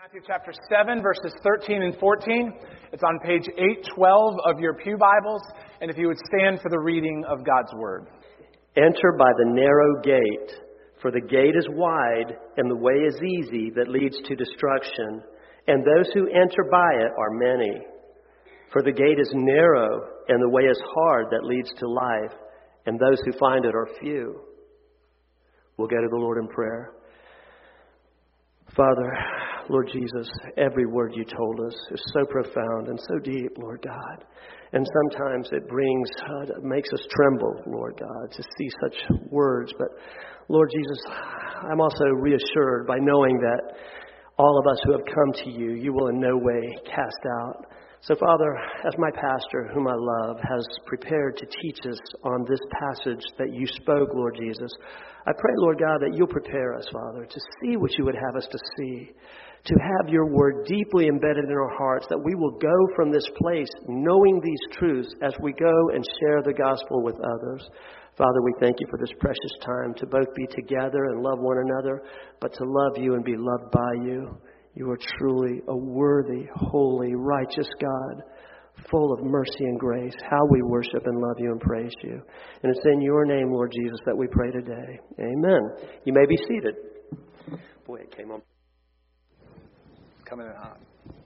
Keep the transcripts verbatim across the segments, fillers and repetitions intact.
Matthew chapter seven, verses thirteen and fourteen. It's on page eight twelve of your pew Bibles. And if you would stand for the reading of God's Word. Enter by the narrow gate, for the gate is wide and the way is easy that leads to destruction, and those who enter by it are many. For the gate is narrow and the way is hard that leads to life, and those who find it are few. We'll go to the Lord in prayer. Father, Lord Jesus, every word you told us is so profound and so deep, Lord God. And sometimes it brings, uh, makes us tremble, Lord God, to see such words. But Lord Jesus, I'm also reassured by knowing that all of us who have come to you, you will in no way cast out. So Father, as my pastor, whom I love, has prepared to teach us on this passage that you spoke, Lord Jesus, I pray, Lord God, that you'll prepare us, Father, to see what you would have us to see, to have your word deeply embedded in our hearts, that we will go from this place knowing these truths as we go and share the gospel with others. Father, we thank you for this precious time to both be together and love one another, but to love you and be loved by you. You are truly a worthy, holy, righteous God, full of mercy and grace. How we worship and love you and praise you. And it's in your name, Lord Jesus, that we pray today. Amen. You may be seated. Boy, it came on. Coming in hot.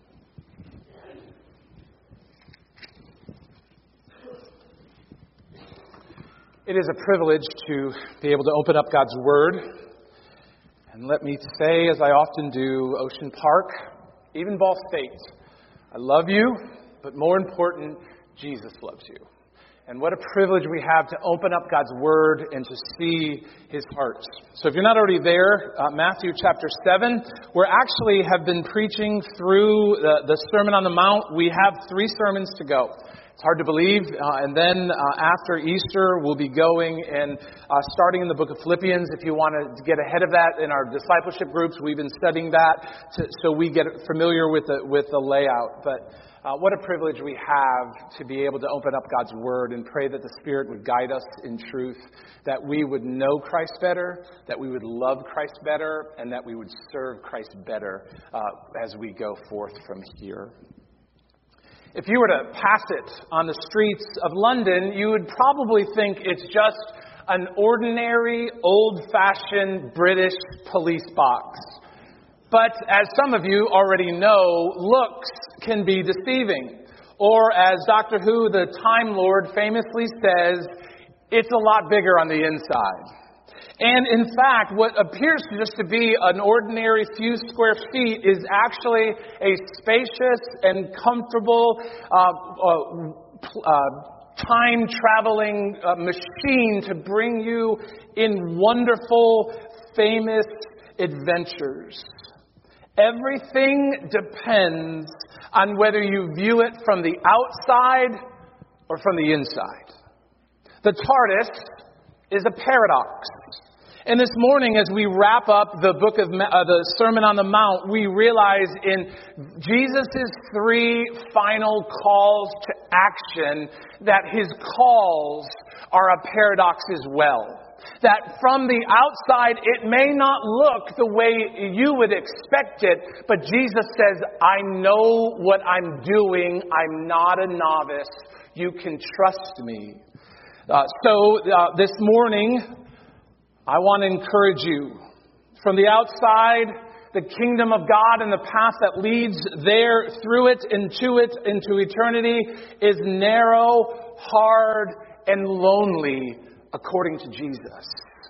It is a privilege to be able to open up God's Word. And let me say, as I often do, Ocean Park, even Ball State, I love you, but more important, Jesus loves you. And what a privilege we have to open up God's Word and to see His heart. So if you're not already there, uh, Matthew chapter seven, we actually have been preaching through the, the Sermon on the Mount. We have three sermons to go. It's hard to believe. Uh, and then uh, after Easter, we'll be going and uh, starting in the book of Philippians. If you want to get ahead of that in our discipleship groups, we've been studying that to, so we get familiar with the, with the layout. But uh, what a privilege we have to be able to open up God's Word and pray that the Spirit would guide us in truth, that we would know Christ better, that we would love Christ better, and that we would serve Christ better uh, as we go forth from here. If you were to pass it on the streets of London, you would probably think it's just an ordinary, old-fashioned British police box. But as some of you already know, looks can be deceiving. Or as Doctor Who, the Time Lord, famously says, it's a lot bigger on the inside. And in fact, what appears to just to be an ordinary few square feet is actually a spacious and comfortable uh, uh, uh, time-traveling uh, machine to bring you in wonderful, famous adventures. Everything depends on whether you view it from the outside or from the inside. The TARDIS is a paradox. And this morning, as we wrap up the book of uh, the Sermon on the Mount, we realize in Jesus' three final calls to action that his calls are a paradox as well. That from the outside, it may not look the way you would expect it, but Jesus says, I know what I'm doing. I'm not a novice. You can trust me. Uh, so uh, this morning, I want to encourage you. From the outside, the kingdom of God and the path that leads there, through it, into it, into eternity is narrow, hard, and lonely, according to Jesus.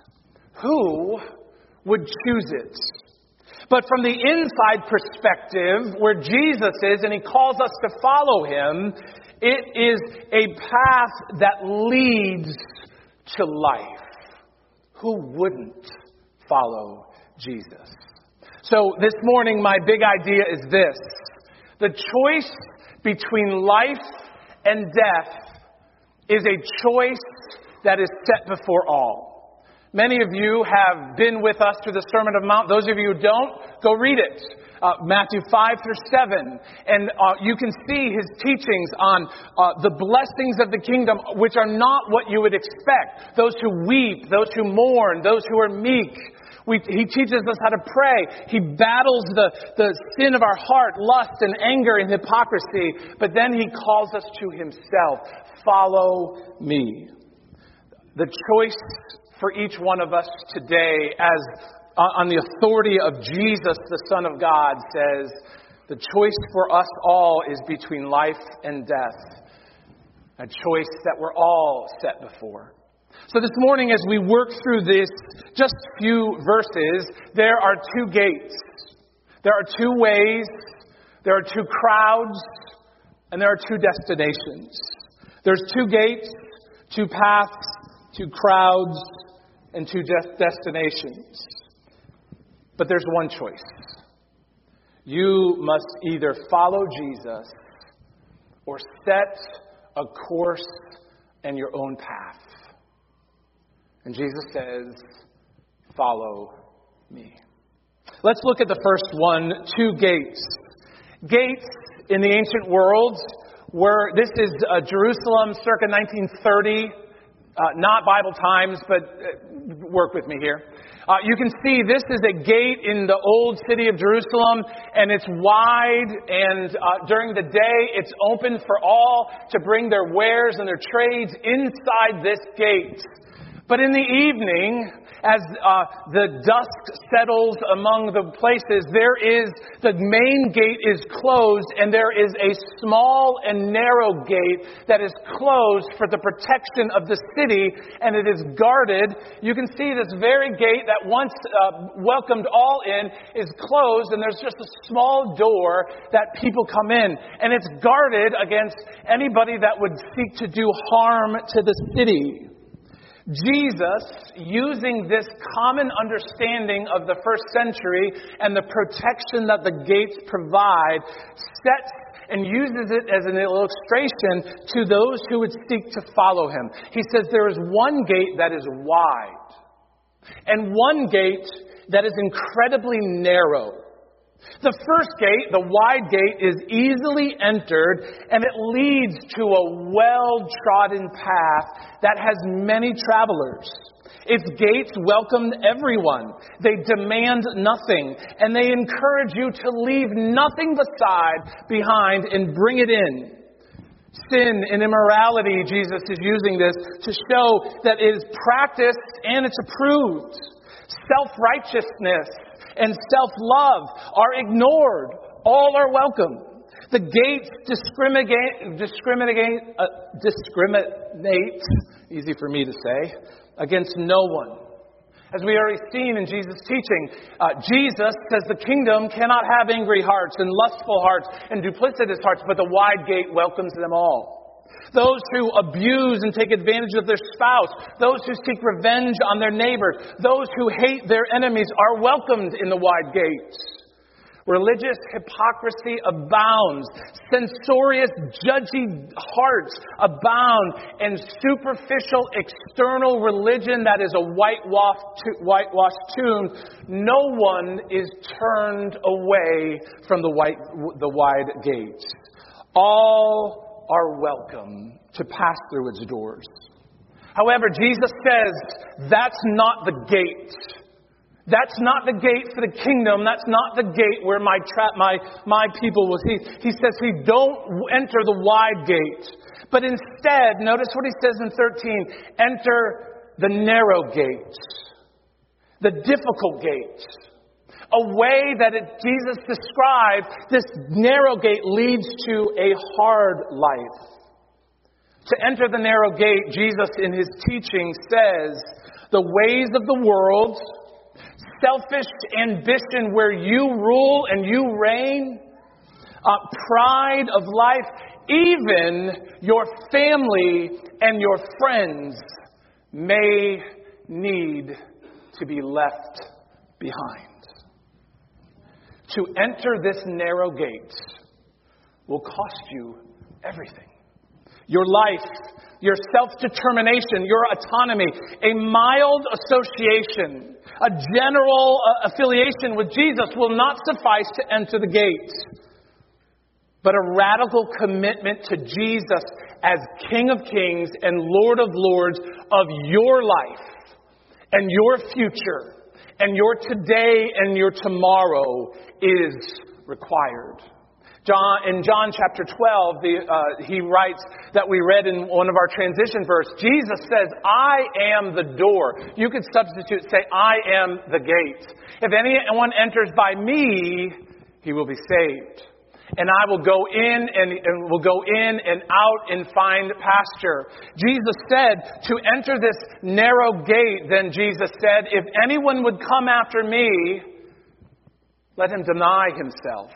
Who would choose it? But from the inside perspective, where Jesus is, and he calls us to follow him, it is a path that leads to life. Who wouldn't follow Jesus? So this morning, my big idea is this. The choice between life and death is a choice that is set before all. Many of you have been with us through the Sermon on the Mount. Those of you who don't, go read it. Uh, Matthew five through seven. And uh, you can see his teachings on uh, the blessings of the kingdom, which are not what you would expect. Those who weep, those who mourn, those who are meek. We, he teaches us how to pray. He battles the, the sin of our heart, lust and anger and hypocrisy. But then he calls us to himself. Follow me. The choice for each one of us today, as uh, on the authority of Jesus, the Son of God, says, the choice for us all is between life and death. A choice that we're all set before. So this morning, as we work through this just few verses, there are two gates. There are two ways. There are two crowds. And there are two destinations. There's two gates, two paths, two crowds, and two de- destinations. But there's one choice. You must either follow Jesus or set a course and your own path. And Jesus says, follow me. Let's look at the first one, two gates. Gates in the ancient world were, this is uh, Jerusalem circa nineteen thirty, uh, not Bible times, but uh, work with me here. Uh, you can see this is a gate in the old city of Jerusalem, and it's wide, and uh, during the day it's open for all to bring their wares and their trades inside this gate. But in the evening, as uh, the dusk settles among the places, there is, the main gate is closed, and there is a small and narrow gate that is closed for the protection of the city, and it is guarded. You can see this very gate that once uh, welcomed all in is closed, and there's just a small door that people come in, and it's guarded against anybody that would seek to do harm to the city. Jesus, using this common understanding of the first century and the protection that the gates provide, sets and uses it as an illustration to those who would seek to follow him. He says there is one gate that is wide and one gate that is incredibly narrow. The first gate, the wide gate, is easily entered, and it leads to a well-trodden path that has many travelers. Its gates welcome everyone. They demand nothing, and they encourage you to leave nothing beside behind and bring it in. Sin and immorality, Jesus is using this to show that it is practiced and it's approved. Self-righteousness and self-love are ignored. All are welcome. The gates discriminate, discriminate, uh, discriminate, easy for me to say, against no one. As we already seen in Jesus' teaching, uh, Jesus says the kingdom cannot have angry hearts and lustful hearts and duplicitous hearts, but the wide gate welcomes them all. Those who abuse and take advantage of their spouse, those who seek revenge on their neighbors, those who hate their enemies are welcomed in the wide gates. Religious hypocrisy abounds. Censorious, judgy hearts abound. And superficial external religion that is a whitewashed, whitewashed tomb, no one is turned away from the, white, the wide gates. All are welcome to pass through its doors. However, Jesus says that's not the gate. That's not the gate for the kingdom. That's not the gate where my tra- my my people will see. He says, "He don't enter the wide gate, but instead, notice what he says in thirteen: enter the narrow gate, the difficult gate." A way that it, Jesus described, this narrow gate leads to a hard life. To enter the narrow gate, Jesus in his teaching says, the ways of the world, selfish ambition where you rule and you reign, uh, pride of life, even your family and your friends may need to be left behind. To enter this narrow gate will cost you everything. Your life, your self-determination, your autonomy, a mild association, a general uh, affiliation with Jesus will not suffice to enter the gate. But a radical commitment to Jesus as King of Kings and Lord of Lords of your life and your future And your today and your tomorrow is required. John, in John chapter twelve, the, uh, he writes that we read in one of our transition verse, Jesus says, I am the door. You could substitute, say, I am the gate. If anyone enters by me, he will be saved. And I will go in and, and will go in and out and find pasture. Jesus said to enter this narrow gate, then Jesus said, if anyone would come after me, let him deny himself.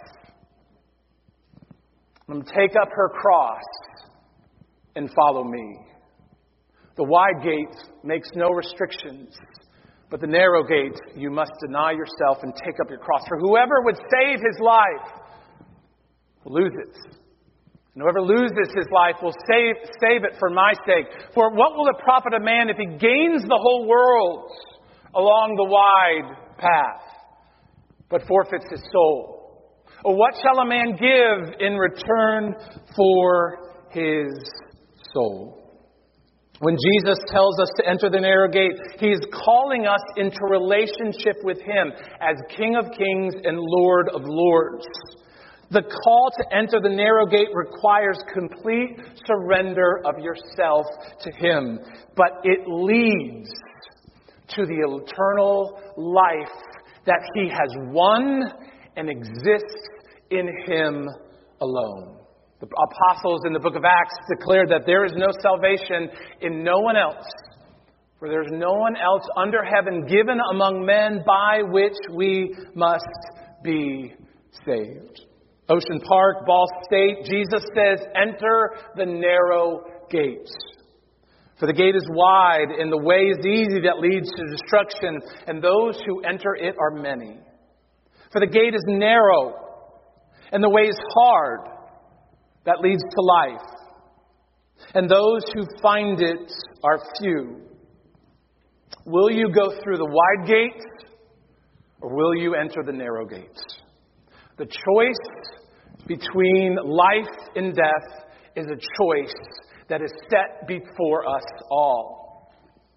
Let him take up her cross and follow me. The wide gate makes no restrictions, but the narrow gate, you must deny yourself and take up your cross. For whoever would save his life will lose it. And whoever loses his life will save, save it for my sake. For what will it profit a man if he gains the whole world along the wide path, but forfeits his soul? Or what shall a man give in return for his soul? When Jesus tells us to enter the narrow gate, he is calling us into relationship with him as King of Kings and Lord of Lords. The call to enter the narrow gate requires complete surrender of yourself to him, but it leads to the eternal life that he has won and exists in him alone. The apostles in the book of Acts declared that there is no salvation in no one else, for there is no one else under heaven given among men by which we must be saved. Ocean Park, Ball State, Jesus says, enter the narrow gate. For the gate is wide and the way is easy that leads to destruction, and those who enter it are many. For the gate is narrow and the way is hard that leads to life, and those who find it are few. Will you go through the wide gate, or will you enter the narrow gate? The choice between life and death is a choice that is set before us all.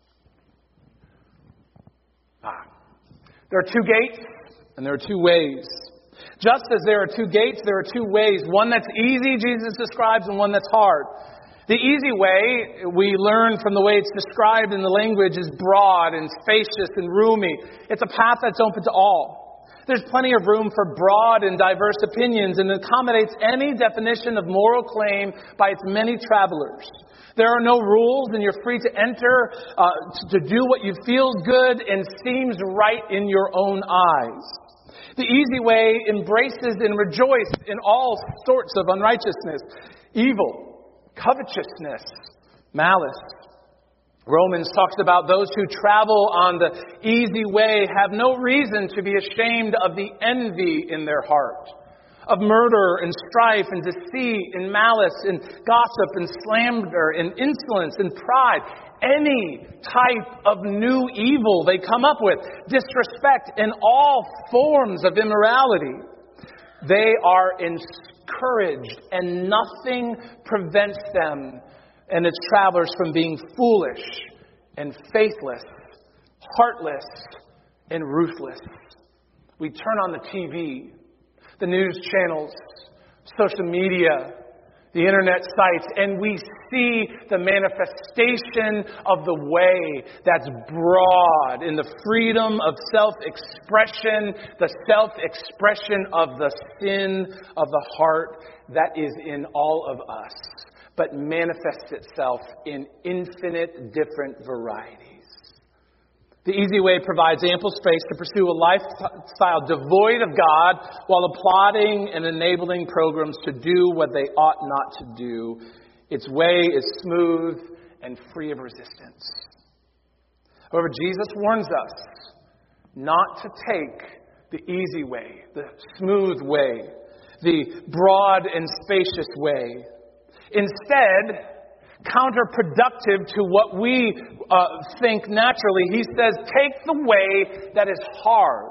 Ah. There are two gates and there are two ways. Just as there are two gates, there are two ways. One that's easy, Jesus describes, and one that's hard. The easy way, we learn from the way it's described in the language, is broad and spacious and roomy. It's a path that's open to all. There's plenty of room for broad and diverse opinions, and accommodates any definition of moral claim by its many travelers. There are no rules, and you're free to enter, uh, to do what you feel good and seems right in your own eyes. The easy way embraces and rejoices in all sorts of unrighteousness, evil, covetousness, malice. Romans talks about those who travel on the easy way have no reason to be ashamed of the envy in their heart, of murder and strife and deceit and malice and gossip and slander and insolence and pride. Any type of new evil they come up with, disrespect and all forms of immorality. They are encouraged, and nothing prevents them and its travelers from being foolish and faithless, heartless and ruthless. We turn on the T V, the news channels, social media, the internet sites, and we see the manifestation of the way that's broad in the freedom of self-expression, the self-expression of the sin of the heart that is in all of us, but manifests itself in infinite different varieties. The easy way provides ample space to pursue a lifestyle devoid of God while applauding and enabling programs to do what they ought not to do. Its way is smooth and free of resistance. However, Jesus warns us not to take the easy way, the smooth way, the broad and spacious way. Instead, counterproductive to what we uh, think naturally, he says, take the way that is hard.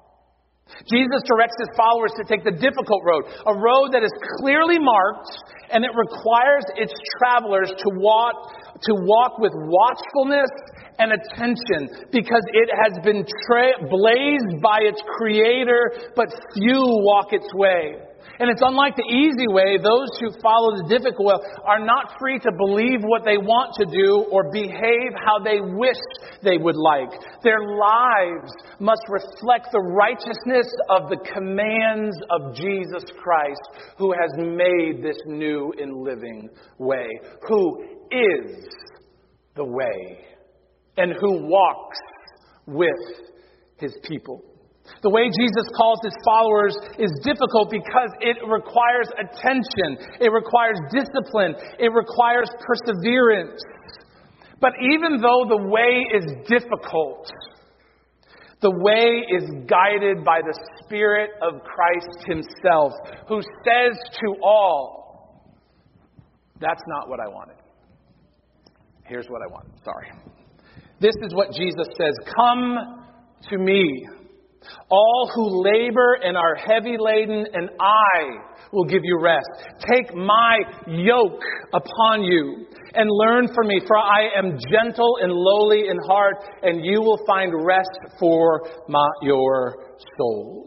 Jesus directs his followers to take the difficult road, a road that is clearly marked, and it requires its travelers to walk, to walk with watchfulness and attention, because it has been tra- blazed by its creator, but few walk its way. And it's unlike the easy way. Those who follow the difficult way are not free to believe what they want to do or behave how they wish they would like. Their lives must reflect the righteousness of the commands of Jesus Christ, who has made this new and living way, who is the way, and who walks with his people. The way Jesus calls his followers is difficult because it requires attention. It requires discipline. It requires perseverance. But even though the way is difficult, the way is guided by the Spirit of Christ himself, who says to all, that's not what I wanted. Here's what I want. Sorry. This is what Jesus says. Come to me, all who labor and are heavy laden, and I will give you rest. Take my yoke upon you and learn from me, for I am gentle and lowly in heart, and you will find rest for my, your souls.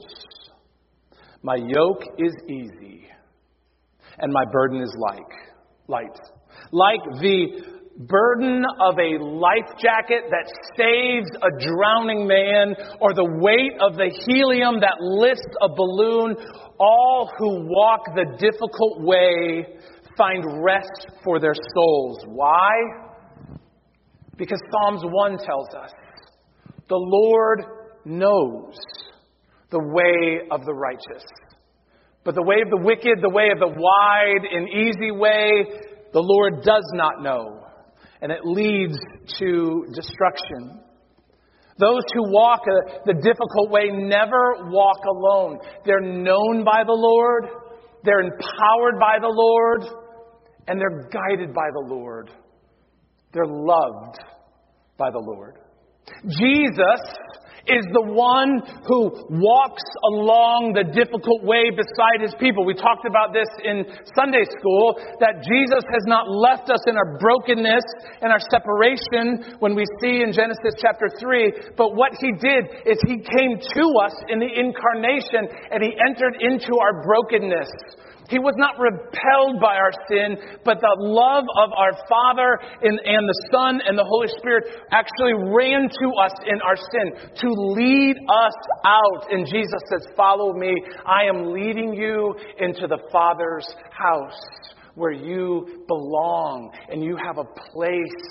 My yoke is easy, and my burden is like light. Like the burden of a life jacket that saves a drowning man, or the weight of the helium that lifts a balloon, all who walk the difficult way find rest for their souls. Why? Because Psalms one tells us, the Lord knows the way of the righteous, but the way of the wicked, the way of the wide and easy way, the Lord does not know. And it leads to destruction. Those who walk uh, the difficult way never walk alone. They're known by the Lord. They're empowered by the Lord. And they're guided by the Lord. They're loved by the Lord. Jesus is the one who walks along the difficult way beside his people. We talked about this in Sunday school, that Jesus has not left us in our brokenness and our separation when we see in Genesis chapter three. But what he did is he came to us in the incarnation, and he entered into our brokenness. He was not repelled by our sin, but the love of our Father and, and the Son and the Holy Spirit actually ran to us in our sin to lead us out. And Jesus says, follow me. I am leading you into the Father's house where you belong and you have a place.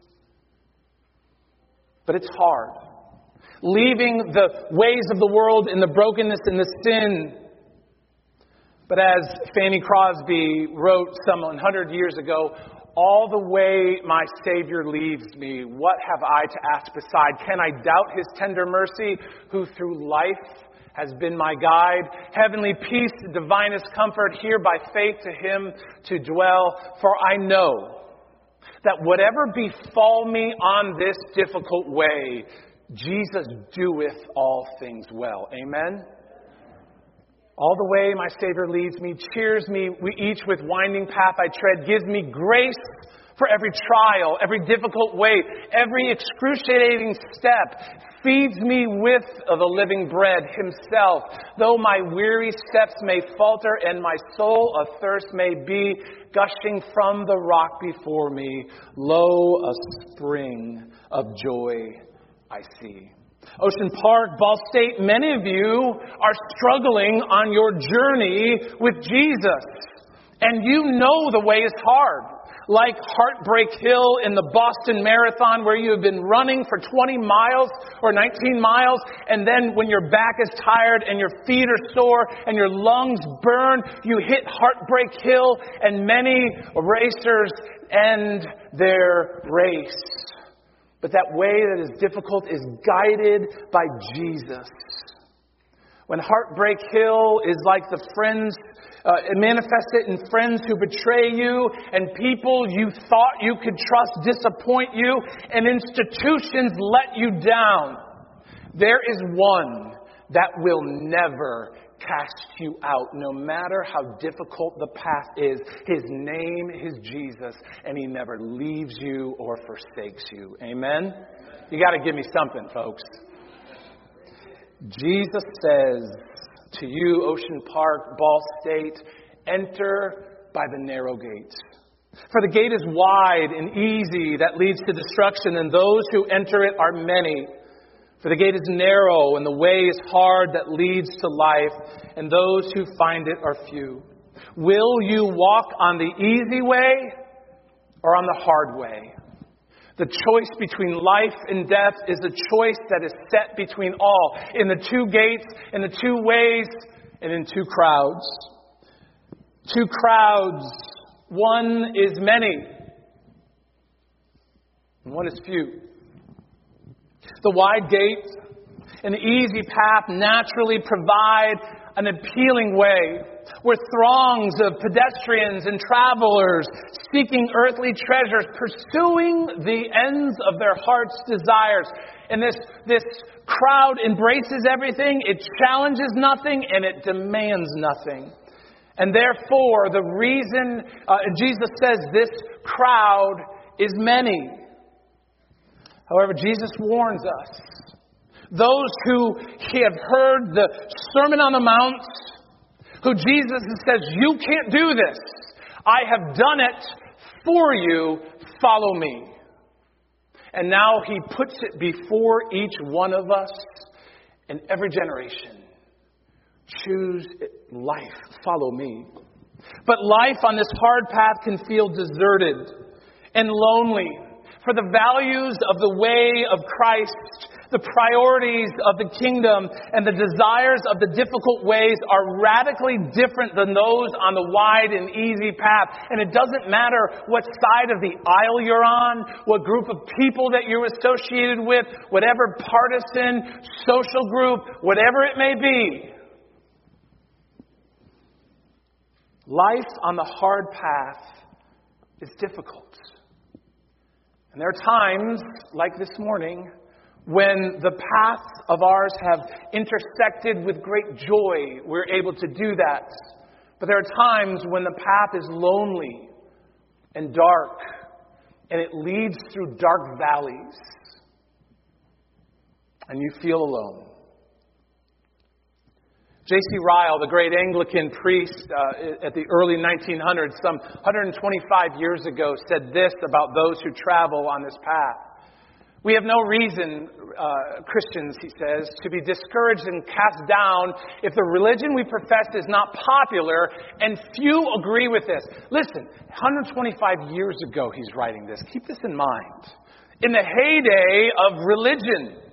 But it's hard. Leaving the ways of the world and the brokenness and the sin. But as Fanny Crosby wrote some one hundred years ago, all the way my Savior leads me, what have I to ask beside? Can I doubt his tender mercy, who through life has been my guide? Heavenly peace, the divinest comfort, here by faith to him to dwell. For I know that whatever befall me on this difficult way, Jesus doeth all things well. Amen? All the way my Savior leads me, cheers me we each with winding path I tread, gives me grace for every trial, every difficult way, every excruciating step, feeds me with the living bread himself. Though my weary steps may falter and my soul athirst may be, gushing from the rock before me, lo, a spring of joy I see. Ocean Park, Ball State, many of you are struggling on your journey with Jesus. And you know the way is hard. Like Heartbreak Hill in the Boston Marathon, where you have been running for twenty miles or nineteen miles, and then when your back is tired and your feet are sore and your lungs burn, you hit Heartbreak Hill, and many racers end their race. But that way that is difficult is guided by Jesus. When Heartbreak Hill is like the friends, uh, manifested in friends who betray you, and people you thought you could trust disappoint you, and institutions let you down, there is one that will never cast you out. No matter how difficult the path is, His name is Jesus, and He never leaves you or forsakes you. Amen? You got to give me something, folks. Jesus says to you, Ocean Park, Ball State, enter by the narrow gate. For the gate is wide and easy that leads to destruction, and those who enter it are many. For the gate is narrow and the way is hard that leads to life, and those who find it are few. Will you walk on the easy way or on the hard way? The choice between life and death is a choice that is set between all, in the two gates, in the two ways, and in two crowds. Two crowds. One is many, and one is few. The wide gate and the easy path naturally provide an appealing way where throngs of pedestrians and travelers seeking earthly treasures, pursuing the ends of their heart's desires. And this, this crowd embraces everything, it challenges nothing, and it demands nothing. And therefore, the reason uh, Jesus says this crowd is many. However, Jesus warns us. Those who have heard the Sermon on the Mount, who Jesus says, you can't do this. I have done it for you. Follow me. And now He puts it before each one of us in every generation. Choose life. Follow me. But life on this hard path can feel deserted and lonely. For the values of the way of Christ, the priorities of the kingdom, and the desires of the difficult ways are radically different than those on the wide and easy path. And it doesn't matter what side of the aisle you're on, what group of people that you're associated with, whatever partisan, social group, whatever it may be. Life on the hard path is difficult. And there are times, like this morning, when the paths of ours have intersected with great joy. We're able to do that. But there are times when the path is lonely and dark, and it leads through dark valleys, and you feel alone. J C Ryle, the great Anglican priest uh, at the early nineteen hundreds, some one hundred twenty-five years ago, said this about those who travel on this path. We have no reason, uh, Christians, he says, to be discouraged and cast down if the religion we profess is not popular and few agree with this. Listen, one hundred twenty-five years ago he's writing this. Keep this in mind. In the heyday of religion,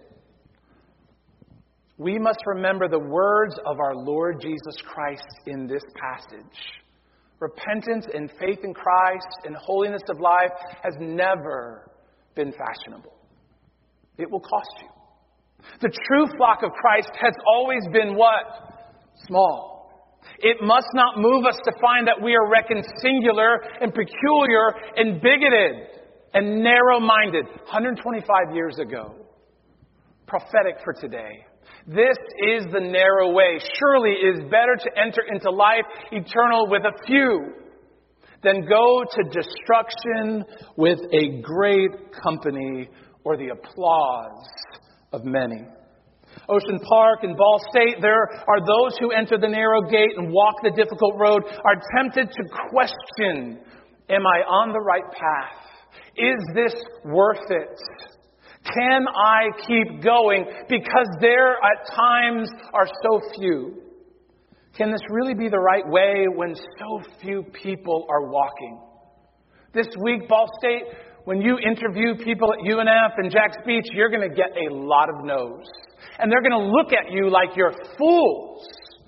we must remember the words of our Lord Jesus Christ in this passage. Repentance and faith in Christ and holiness of life has never been fashionable. It will cost you. The true flock of Christ has always been what? Small. It must not move us to find that we are reckoned singular and peculiar and bigoted and narrow-minded. one hundred twenty-five years ago. Prophetic for today. This is the narrow way. Surely it is better to enter into life eternal with a few than go to destruction with a great company or the applause of many. Ocean Park and Ball State, there are those who enter the narrow gate and walk the difficult road, are tempted to question, am I on the right path? Is this worth it? Can I keep going? Because there at times are so few. Can this really be the right way when so few people are walking? This week, Ball State, when you interview people at U N F and Jack's Beach, you're going to get a lot of no's. And they're going to look at you like you're fools.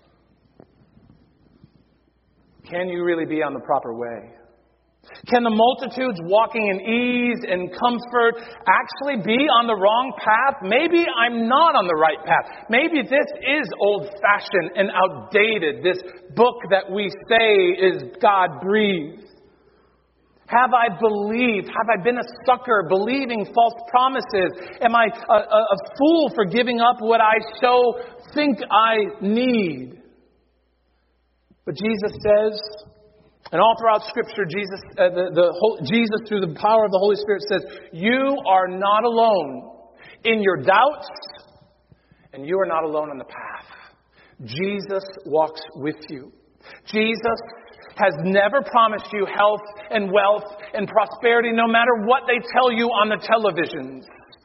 Can you really be on the proper way? Can the multitudes walking in ease and comfort actually be on the wrong path? Maybe I'm not on the right path. Maybe this is old-fashioned and outdated, this book that we say is God-breathed. Have I believed? Have I been a sucker believing false promises? Am I a, a, a fool for giving up what I so think I need? But Jesus says, and all throughout Scripture, Jesus, uh, the, the whole, Jesus, through the power of the Holy Spirit, says, you are not alone in your doubts, and you are not alone on the path. Jesus walks with you. Jesus has never promised you health and wealth and prosperity, no matter what they tell you on the televisions.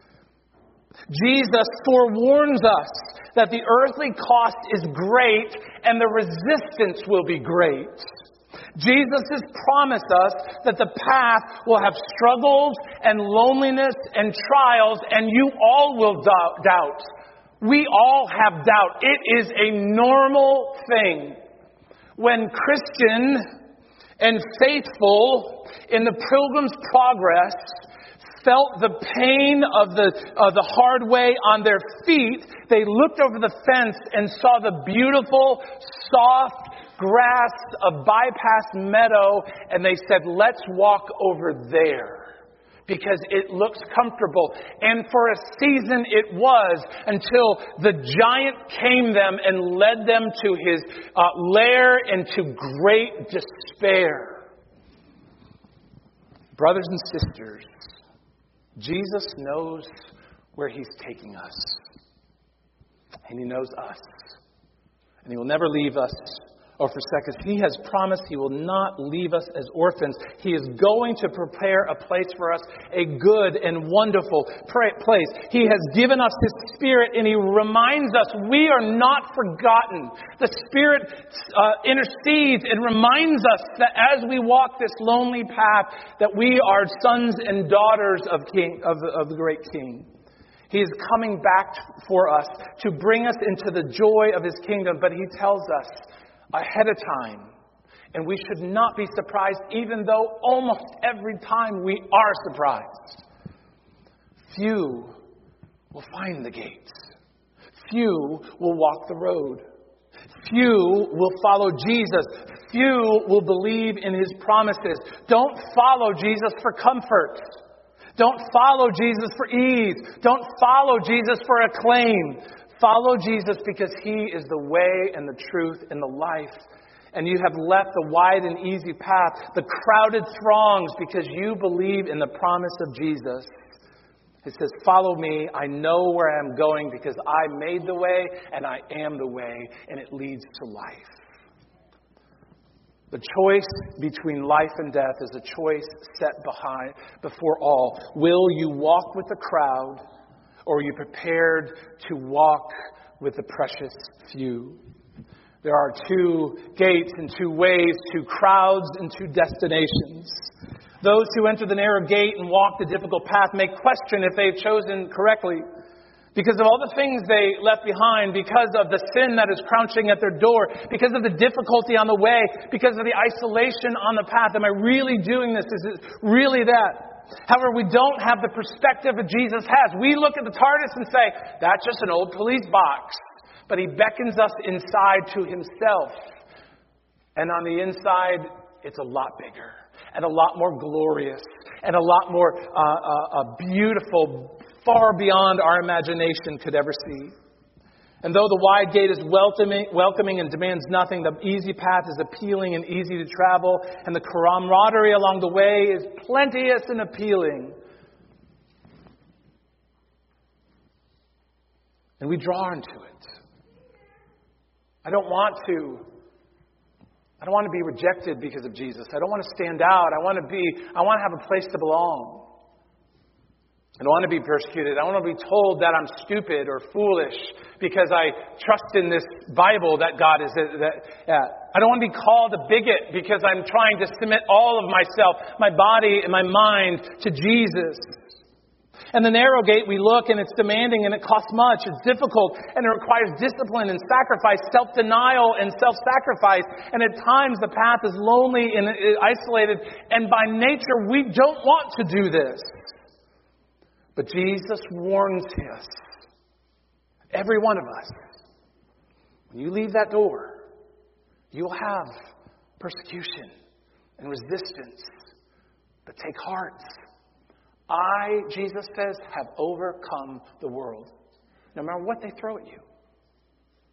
Jesus forewarns us that the earthly cost is great and the resistance will be great. Jesus has promised us that the path will have struggles and loneliness and trials, and you all will doubt. We all have doubt. It is a normal thing. When Christian and faithful in the Pilgrim's Progress felt the pain of the, of the hard way on their feet, they looked over the fence and saw the beautiful, soft grass of Bypass Meadow, and they said, let's walk over there because it looks comfortable. And for a season it was, until the giant came them and led them to his uh, lair into great despair. Brothers and sisters, Jesus knows where he's taking us. And he knows us. And he will never leave us or forsake us. He has promised he will not leave us as orphans. He is going to prepare a place for us, a good and wonderful place. He has given us his Spirit, and he reminds us we are not forgotten. The Spirit uh, intercedes and reminds us that as we walk this lonely path, that we are sons and daughters of King of the, of the great King. He is coming back for us to bring us into the joy of his kingdom, but he tells us ahead of time. And we should not be surprised, even though almost every time we are surprised. Few will find the gates. Few will walk the road. Few will follow Jesus. Few will believe in his promises. Don't follow Jesus for comfort. Don't follow Jesus for ease. Don't follow Jesus for acclaim. Follow Jesus because he is the way and the truth and the life. And you have left the wide and easy path, the crowded throngs, because you believe in the promise of Jesus. It says, follow me. I know where I'm going because I made the way and I am the way, and it leads to life. The choice between life and death is a choice set behind before all. Will you walk with the crowd, or are you prepared to walk with the precious few? There are two gates and two ways, two crowds and two destinations. Those who enter the narrow gate and walk the difficult path may question if they've chosen correctly, because of all the things they left behind, because of the sin that is crouching at their door, because of the difficulty on the way, because of the isolation on the path. Am I really doing this? Is it really that? However, we don't have the perspective that Jesus has. We look at the TARDIS and say, that's just an old police box. But he beckons us inside to himself. And on the inside, it's a lot bigger and a lot more glorious and a lot more uh, uh, uh, beautiful, far beyond our imagination could ever see. And though the wide gate is welcoming, welcoming and demands nothing, the easy path is appealing and easy to travel, and the camaraderie along the way is plenteous and appealing. And we draw into it. I don't want to. I don't want to be rejected because of Jesus. I don't want to stand out. I want to be. I want to have a place to belong. I don't want to be persecuted. I don't want to be told that I'm stupid or foolish because I trust in this Bible that God is. That, yeah. I don't want to be called a bigot because I'm trying to submit all of myself, my body and my mind to Jesus. And the narrow gate, we look and it's demanding and it costs much. It's difficult and it requires discipline and sacrifice, self-denial and self-sacrifice. And at times the path is lonely and isolated. And by nature, we don't want to do this. But Jesus warns us, every one of us, when you leave that door, you will have persecution and resistance. But take heart. I, Jesus says, have overcome the world. No matter what they throw at you.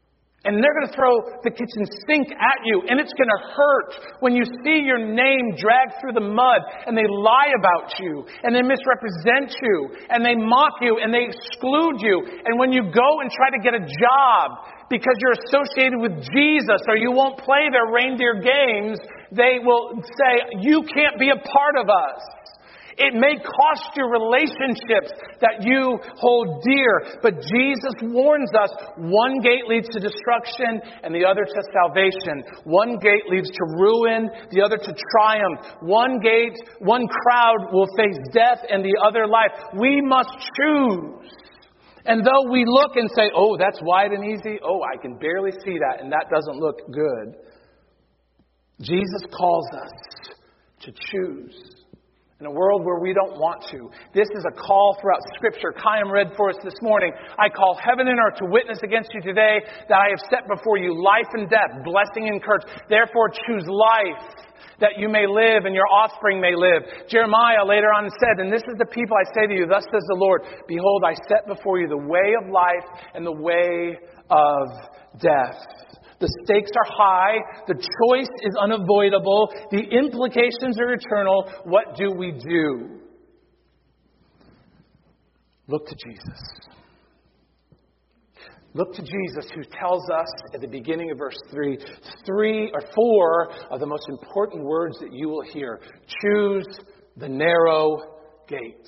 And they're going to throw the kitchen sink at you. And it's going to hurt when you see your name dragged through the mud and they lie about you and they misrepresent you and they mock you and they exclude you. And when you go and try to get a job because you're associated with Jesus or you won't play their reindeer games, they will say, you can't be a part of us. It may cost you relationships that you hold dear, but Jesus warns us, one gate leads to destruction and the other to salvation. One gate leads to ruin, the other to triumph. One gate, one crowd will face death and the other life. We must choose. And though we look and say, oh, that's wide and easy. Oh, I can barely see that and that doesn't look good. Jesus calls us to choose. In a world where we don't want to. This is a call throughout Scripture. Chaim read for us this morning. I call heaven and earth to witness against you today that I have set before you life and death, blessing and curse. Therefore choose life that you may live and your offspring may live. Jeremiah later on said, and this is the people I say to you, thus says the Lord, behold, I set before you the way of life and the way of death. The stakes are high. The choice is unavoidable. The implications are eternal. What do we do? Look to Jesus. Look to Jesus, who tells us at the beginning of verse three, three or four of the most important words that you will hear. Choose the narrow gate.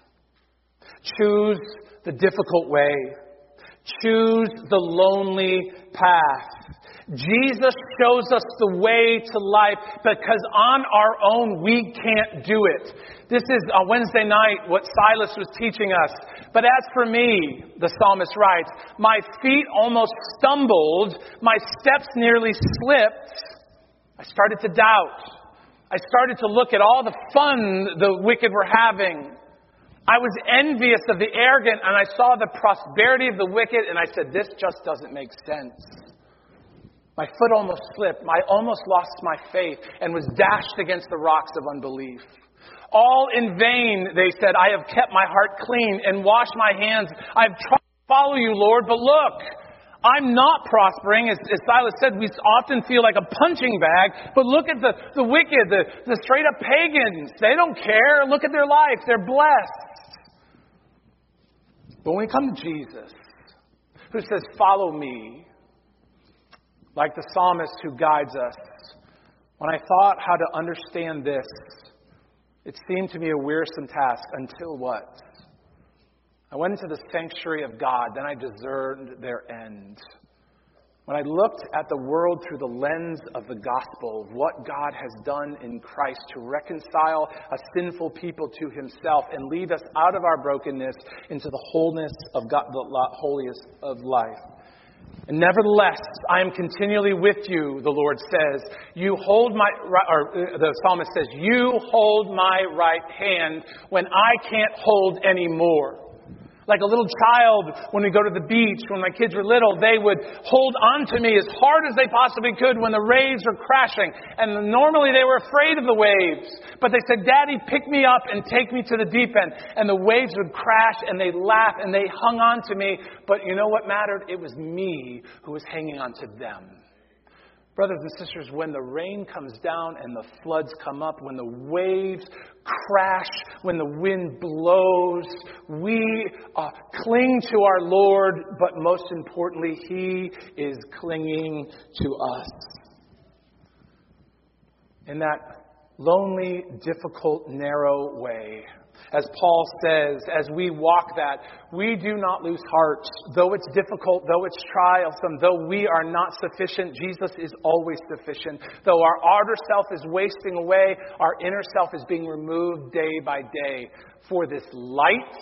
Choose the difficult way. Choose the lonely path. Jesus shows us the way to life because on our own we can't do it. This is a Wednesday night what Silas was teaching us. But as for me, the psalmist writes, my feet almost stumbled, my steps nearly slipped. I started to doubt. I started to look at all the fun the wicked were having. I was envious of the arrogant and I saw the prosperity of the wicked and I said, this just doesn't make sense. My foot almost slipped. I almost lost my faith and was dashed against the rocks of unbelief. All in vain, they said, I have kept my heart clean and washed my hands. I have tried to follow you, Lord, but look, I'm not prospering. As, as Silas said, we often feel like a punching bag, but look at the, the wicked, the, the straight up pagans. They don't care. Look at their life. They're blessed. But when we come to Jesus, who says, follow me, like the psalmist who guides us, when I thought how to understand this, it seemed to me a wearisome task until what? I went into the sanctuary of God, then I discerned their end. When I looked at the world through the lens of the gospel, of what God has done in Christ to reconcile a sinful people to himself and lead us out of our brokenness into the wholeness of God, the holiest of life. And nevertheless, I am continually with you, the Lord says. You hold my, or the psalmist says, you hold my right hand when I can't hold any more. Like a little child, when we go to the beach, when my kids were little, they would hold on to me as hard as they possibly could when the waves were crashing. And normally they were afraid of the waves. But they said, Daddy, pick me up and take me to the deep end. And the waves would crash and they'd laugh and they hung on to me. But you know what mattered? It was me who was hanging on to them. Brothers and sisters, when the rain comes down and the floods come up, when the waves crash, when the wind blows, we uh, cling to our Lord, but most importantly, He is clinging to us. In that lonely, difficult, narrow way, as Paul says, as we walk that, we do not lose heart. Though it's difficult, though it's trialsome, though we are not sufficient, Jesus is always sufficient. Though our outer self is wasting away, our inner self is being removed day by day. For this light,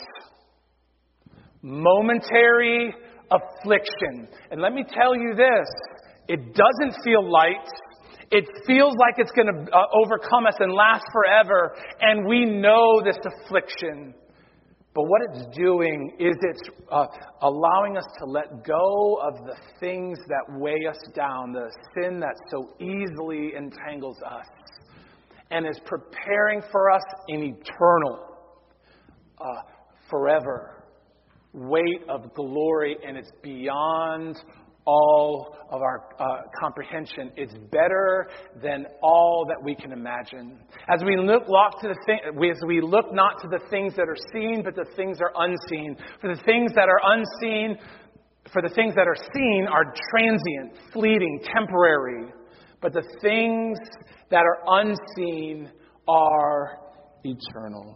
momentary affliction. And let me tell you this, it doesn't feel light. It feels like it's going to uh, overcome us and last forever. And we know this affliction. But what it's doing is it's uh, allowing us to let go of the things that weigh us down, the sin that so easily entangles us, and is preparing for us an eternal, uh, forever weight of glory. And it's beyond all of our uh, comprehension. It's better than all that we can imagine. As we look, look to the thing, as we look not to the things that are seen, but the things that are unseen. For the things that are unseen, for the things that are seen are transient, fleeting, temporary. But the things that are unseen are eternal.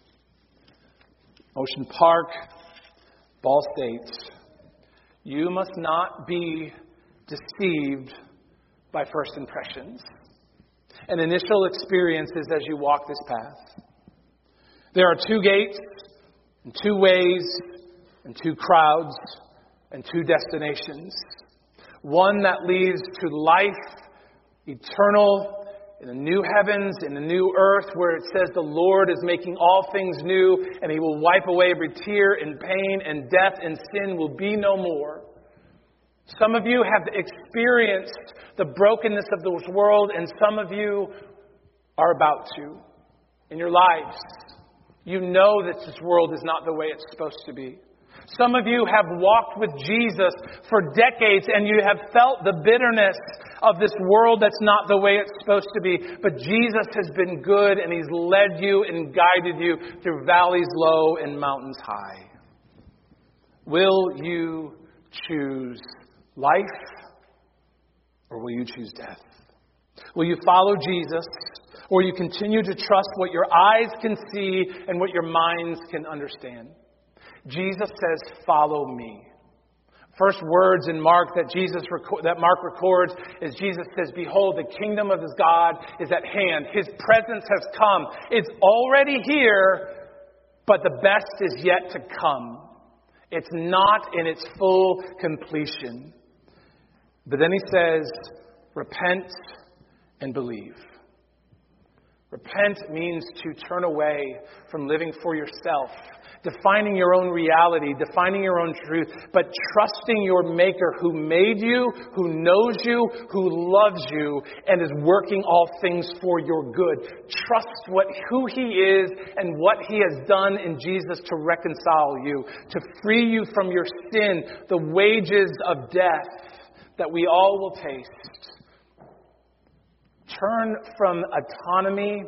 Ocean Park, Ball State. You must not be deceived by first impressions and initial experiences as you walk this path. There are two gates, and two ways, and two crowds, and two destinations. One that leads to life eternal in the new heavens, in the new earth, where it says the Lord is making all things new, and He will wipe away every tear and pain, and death and sin will be no more. Some of you have experienced the brokenness of this world, and some of you are about to. In your lives, you know that this world is not the way it's supposed to be. Some of you have walked with Jesus for decades and you have felt the bitterness of this world that's not the way it's supposed to be. But Jesus has been good and He's led you and guided you through valleys low and mountains high. Will you choose life or will you choose death? Will you follow Jesus or will you continue to trust what your eyes can see and what your minds can understand? Jesus says, follow me. First words in Mark that Jesus that Mark records is Jesus says, behold, the kingdom of His God is at hand. His presence has come. It's already here, but the best is yet to come. It's not in its full completion. But then He says, repent and believe. Repent means to turn away from living for yourself, defining your own reality, defining your own truth, but trusting your Maker who made you, who knows you, who loves you, and is working all things for your good. Trust what who He is and what He has done in Jesus to reconcile you, to free you from your sin, the wages of death that we all will taste. Turn from autonomy,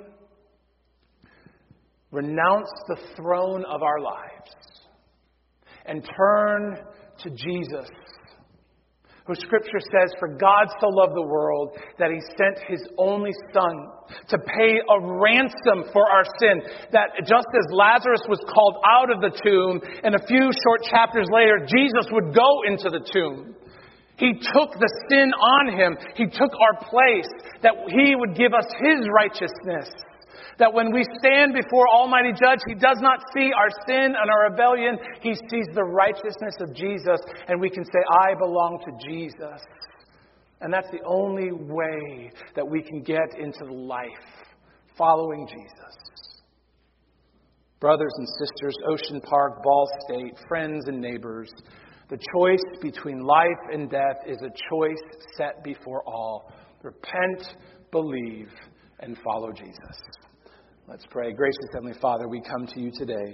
renounce the throne of our lives, and turn to Jesus, who Scripture says, for God so loved the world that He sent His only Son to pay a ransom for our sin. That just as Lazarus was called out of the tomb, and a few short chapters later, Jesus would go into the tomb. He took the sin on Him. He took our place, that He would give us His righteousness. That when we stand before Almighty Judge, He does not see our sin and our rebellion. He sees the righteousness of Jesus, and we can say, I belong to Jesus. And that's the only way that we can get into life, following Jesus. Brothers and sisters, Ocean Park, Ball State, friends and neighbors, the choice between life and death is a choice set before all. Repent, believe, and follow Jesus. Let's pray. Gracious Heavenly Father, we come to You today,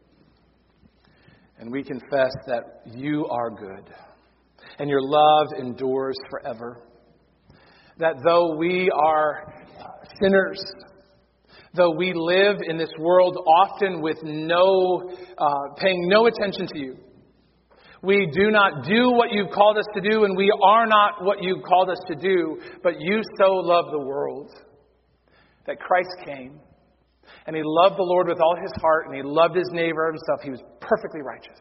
and we confess that You are good, and Your love endures forever. That though we are sinners, though we live in this world often with no, uh, paying no attention to You, we do not do what You've called us to do, and we are not what You've called us to do, but You so love the world that Christ came, and He loved the Lord with all His heart, and He loved His neighbor Himself. He was perfectly righteous.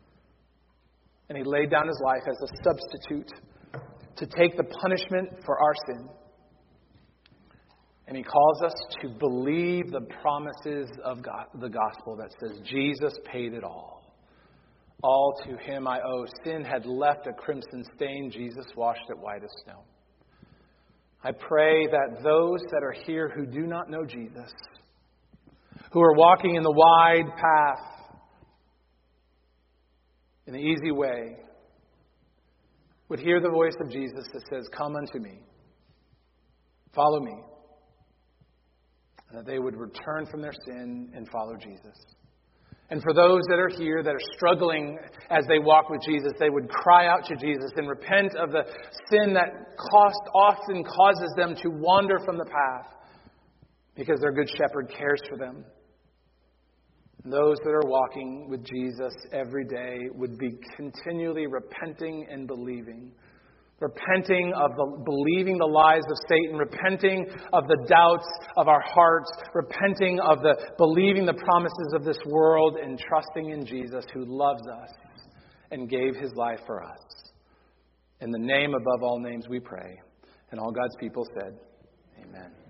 And He laid down His life as a substitute to take the punishment for our sin. And He calls us to believe the promises of God, the gospel that says Jesus paid it all. All to Him I owe. Sin had left a crimson stain. Jesus washed it white as snow. I pray that those that are here who do not know Jesus, who are walking in the wide path, in the easy way, would hear the voice of Jesus that says, come unto me, follow me, and that they would return from their sin and follow Jesus. And for those that are here that are struggling as they walk with Jesus, they would cry out to Jesus and repent of the sin that cost, often causes them to wander from the path, because their good shepherd cares for them. And those that are walking with Jesus every day would be continually repenting and believing. Repenting of the, believing the lies of Satan, repenting of the doubts of our hearts, repenting of the believing the promises of this world, and trusting in Jesus who loves us and gave his life for us. In the name above all names we pray. And all God's people said, amen.